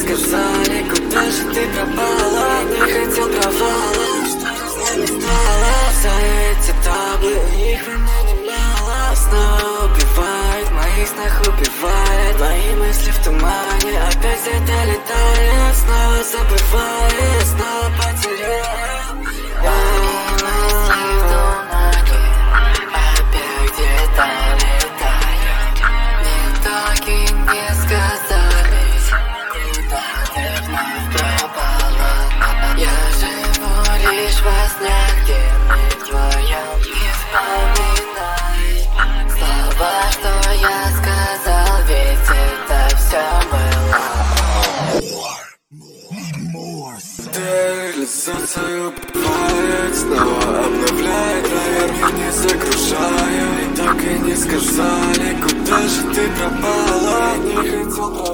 сказали, куда же ты пропала. Не хотел провала, что же с нами стало? За эти таблы у них меня немало. Снова убивает, в моих снах убивает. Мои мысли в тумане, опять где-то летает. Снова забывает, снова потеряет. Солнце убивает, снова обновляет, наверх не загружаю. И так и не сказали, куда же ты пропала. Не хотел